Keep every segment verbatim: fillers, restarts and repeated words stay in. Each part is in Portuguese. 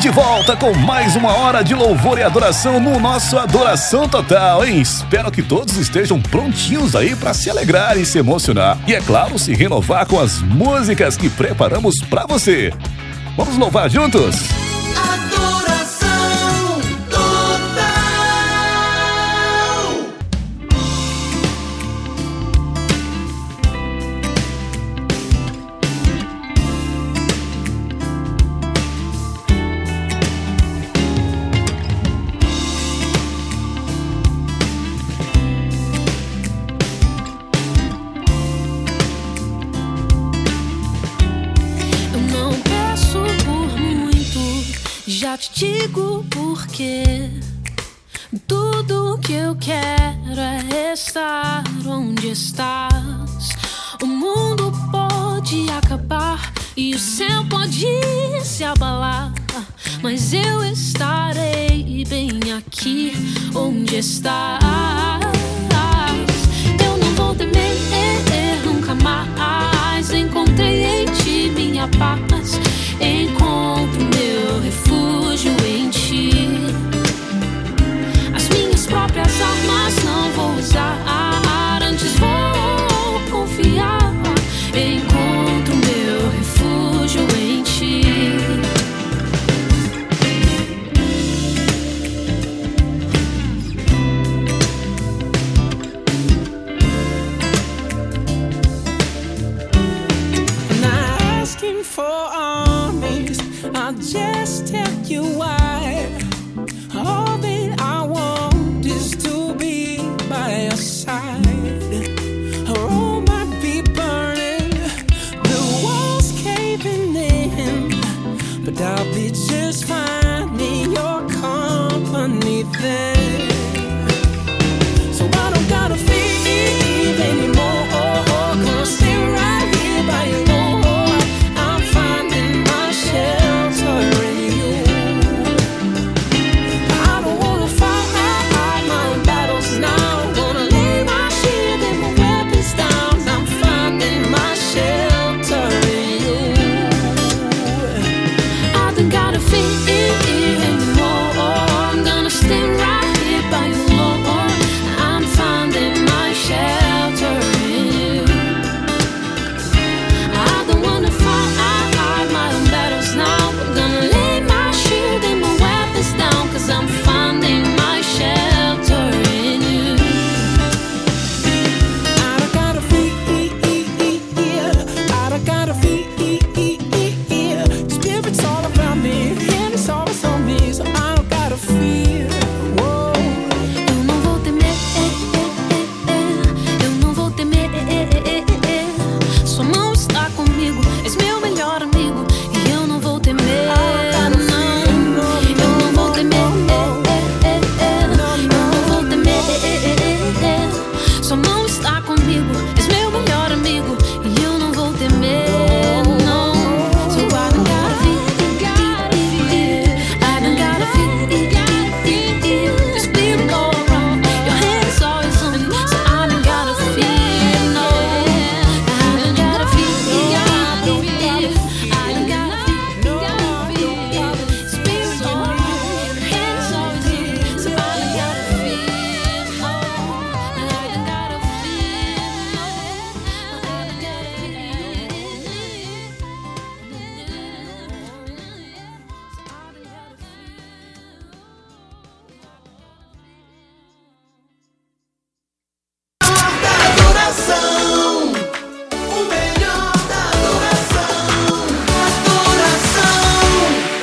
de volta com mais uma hora de louvor e adoração no nosso Adoração Total, hein? Espero que todos estejam prontinhos aí para se alegrar e se emocionar. E é claro, se renovar com as músicas que preparamos para você. Vamos louvar juntos? Adoração Total. Já te digo porque tudo que eu quero é estar onde estás. O mundo pode acabar e o céu pode se abalar, mas eu estarei bem aqui onde estás. Eu não vou temer nunca mais. Encontrei em ti minha paz. Encontro meu refúgio em ti. As minhas próprias armas não vou usar, antes vou confiar. Encontro meu refúgio em ti. Not asking for armies, I'll just tell you why. All that I want is to be by your side. A road might be burning, the walls caving in, but I'll be just fine in your company then. So I don't gotta fear anymore, gonna stay right here by your door. I'm finding my shelter in you. I don't wanna fight my own battles now. Gonna lay my shield and my weapons down. I'm finding my shelter in you. I don't gotta fear anymore. I'm gonna stay right here by your Lord. I'm finding my shelter in you. I don't wanna fight my own battles now. I'm gonna lay my shield and my weapons down, 'cause I'm finding my shelter in you. I don't gotta fear, I don't gotta fear. Spirit's all around me, and it's always on me, so I don't gotta fear. Whoa. Eu não vou temer, eu não vou temer. Sua mão está comigo, és meu melhor amigo, e eu não vou temer. Não, eu não vou temer, eu não vou temer. Sua mão está comigo, és meu melhor amigo, e eu não vou temer. Não, so I don't gotta fear, I don't gotta fear. The Spirit all around, your hand is always on me, so I don't gotta fear. No, I don't gotta fear, I don't gotta fear. Spirit all around, your hand is always on me, so I don't gotta fear. No, I don't gotta fear. No, I don't gotta Adoração, o melhor da adoração. Adoração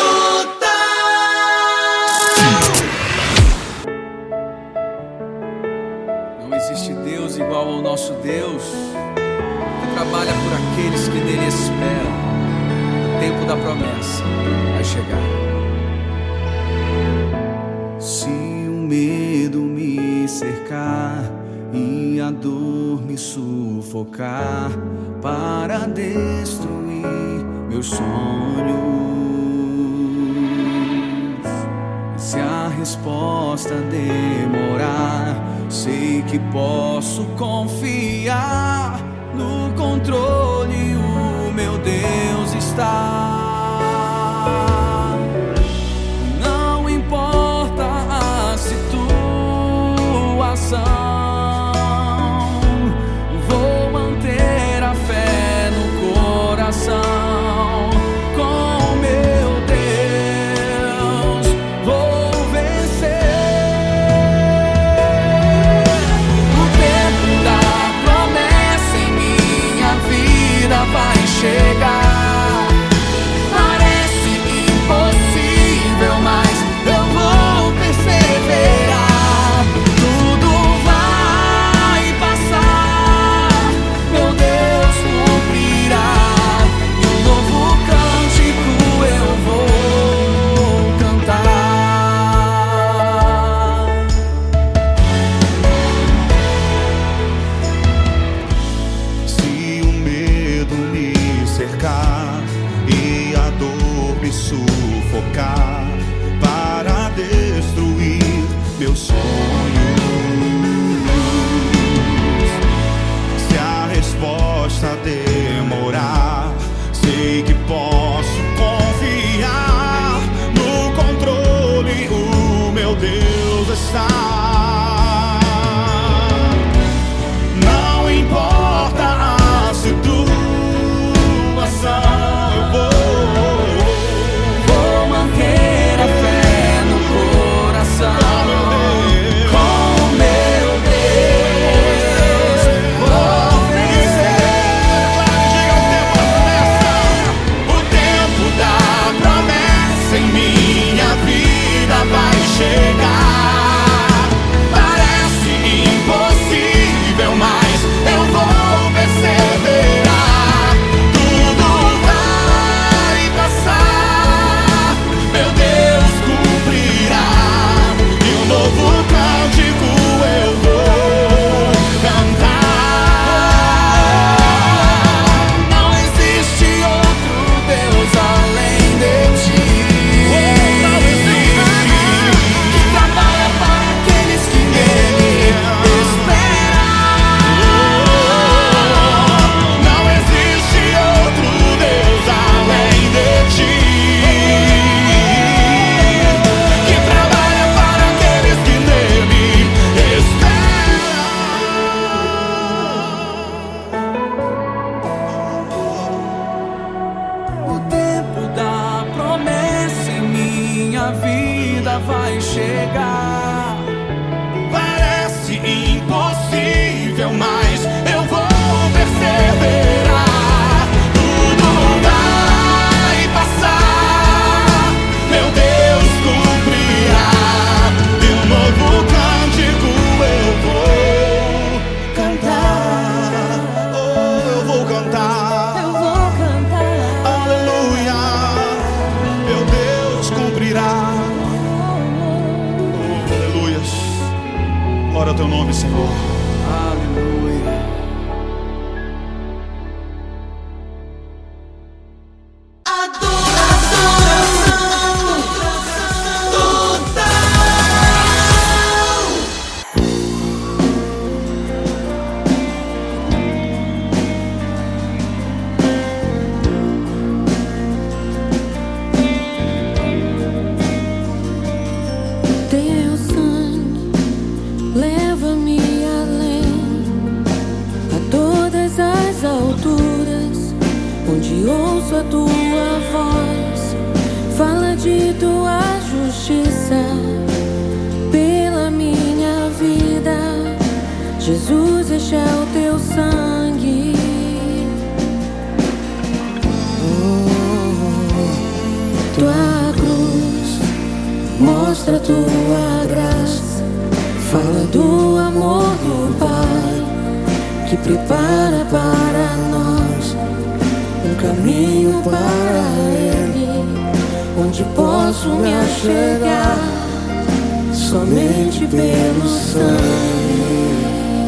Total. Não existe Deus igual ao nosso Deus, que trabalha por aqueles que nele esperam. O tempo da promessa vai chegar. Se o medo me cercar e a dor me sufocar para destruir meus sonhos, se a resposta demorar, sei que posso confiar no controle. O meu Deus está. teu nome, Senhor. Aleluia. Teu sangue leva-me além, a todas as alturas, onde ouço a tua voz. Fala de tua justiça pela minha vida. Jesus, este é o teu sangue. Oh, tua cruz mostra tua graça, fala do amor do Pai, que prepara para nós um caminho para Ele, onde posso me achegar somente pelo sangue.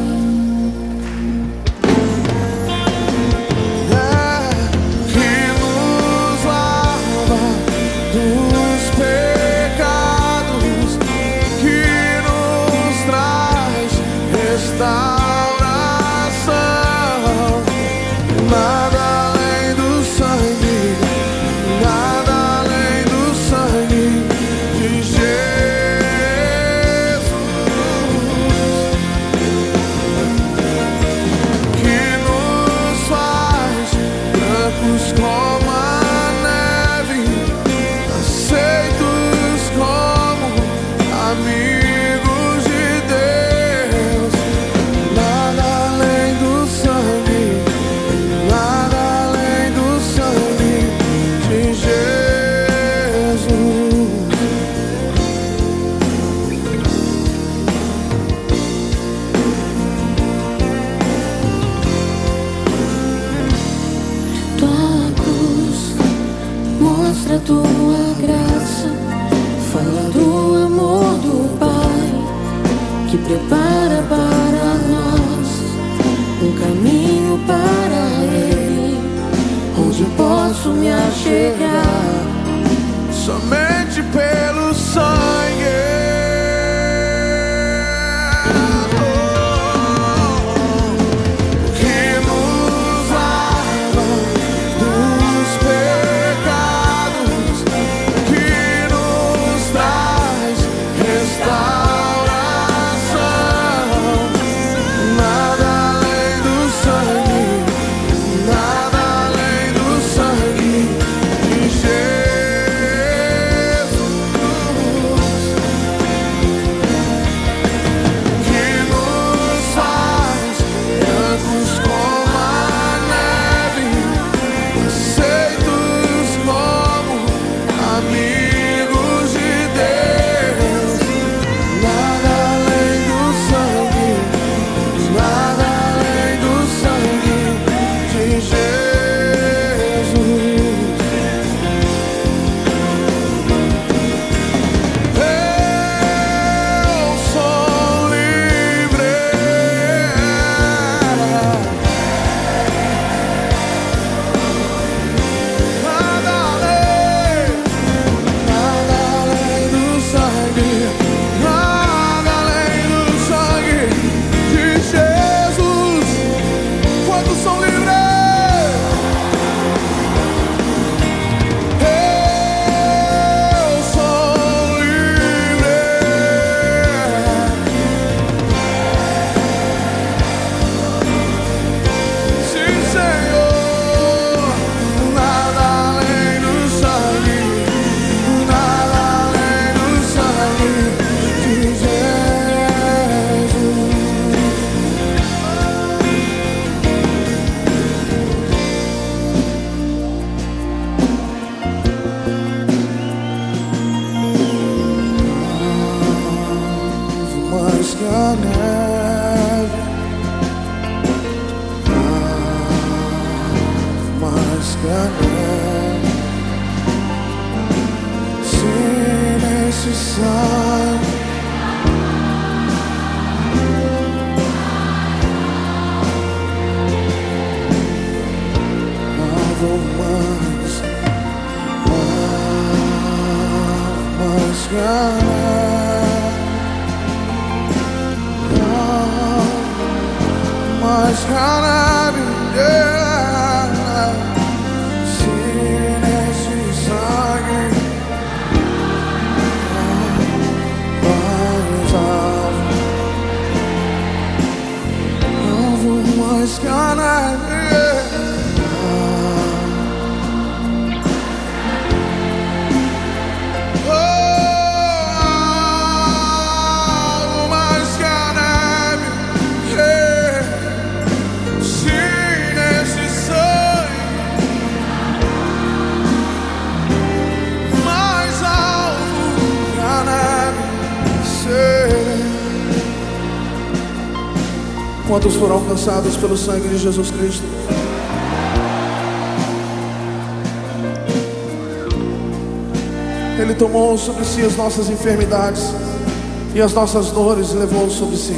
Mostra tua graça, fala do amor do Pai, que prepara para nós um caminho para Ele, onde posso me achegar somente pelo sangue. mais, mais mais, mais se nesse sangue mais alvo, mais canary. Quantos foram alcançados pelo sangue de Jesus Cristo? Ele tomou sobre si as nossas enfermidades e as nossas dores levou sobre si.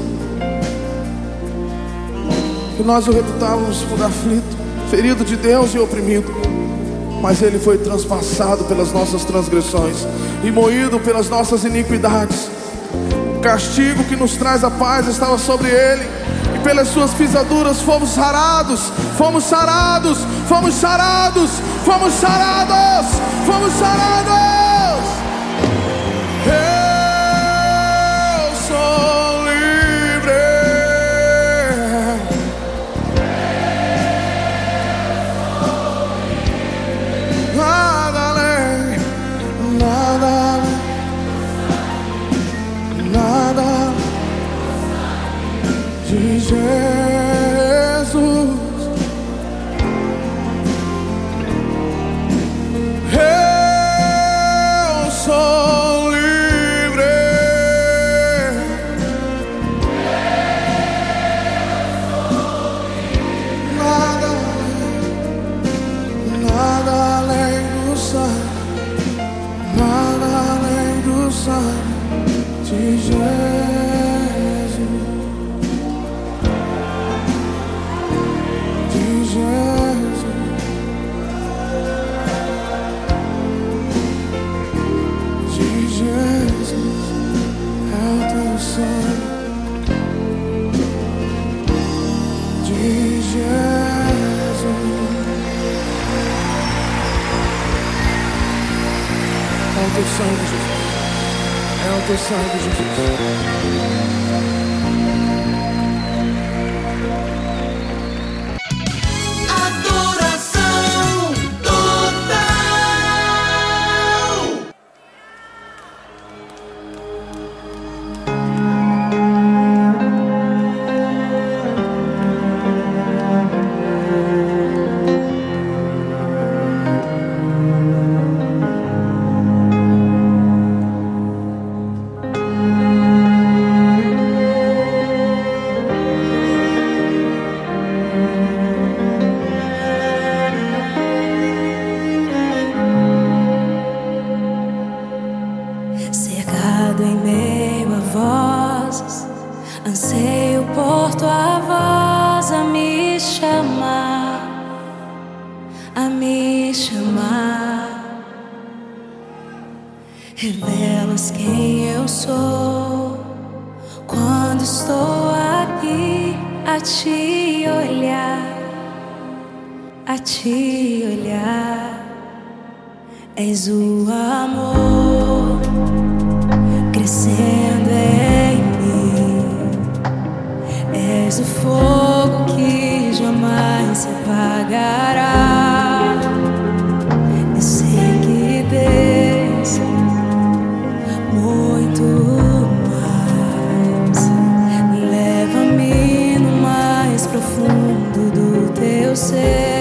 Que nós o reputávamos por aflito, ferido de Deus e oprimido, mas ele foi transpassado pelas nossas transgressões e moído pelas nossas iniquidades. O castigo que nos traz a paz estava sobre ele, e pelas suas pisaduras fomos sarados, fomos sarados, fomos sarados, fomos sarados, fomos sarados. Eu sou livre, nada além, nada além, nada de Jesus. Eu sou livre, nada além, nada além do sangue, nada além do sangue de Jesus, de Jesus, de Jesus, é o teu sangue, de Jesus, é o teu sangue, Jesus. É o teu sangue, Jesus. Adoração total. Cercado em meio a vozes, anseio por tua voz a me chamar, a me chamar. Revelas quem eu sou quando estou aqui a te olhar, a te olhar. És o amor crescendo em mim, és o fogo que jamais se apagará. Eu sei que tens muito mais, leva-me no mais profundo do teu ser.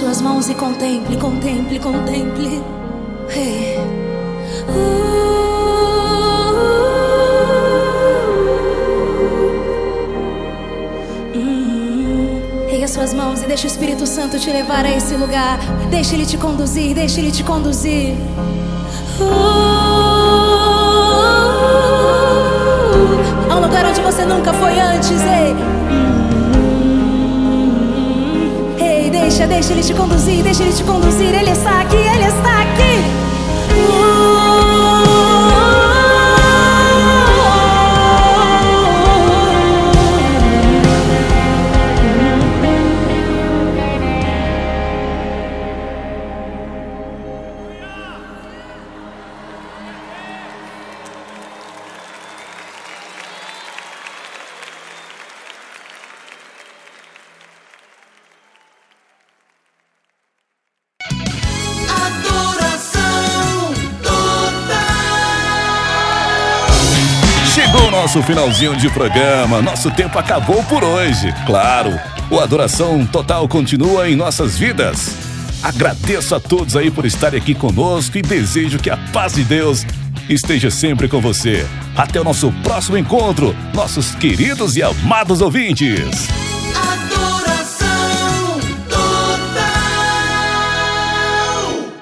suas mãos e contemple, contemple, contemple. Hey. Uh. Ergue as suas mãos e deixa o Espírito Santo te levar a esse lugar. Deixa Ele te conduzir, deixa Ele te conduzir. A um lugar onde você nunca foi antes, ei. Ei, deixa, deixa Ele te conduzir, deixa Ele te conduzir. Ele está aqui, Ele está aqui. Chegou o nosso finalzinho de programa, nosso tempo acabou por hoje. Claro, o Adoração Total continua em nossas vidas. Agradeço a todos aí por estarem aqui conosco e desejo que a paz de Deus esteja sempre com você. Até o nosso próximo encontro, nossos queridos e amados ouvintes.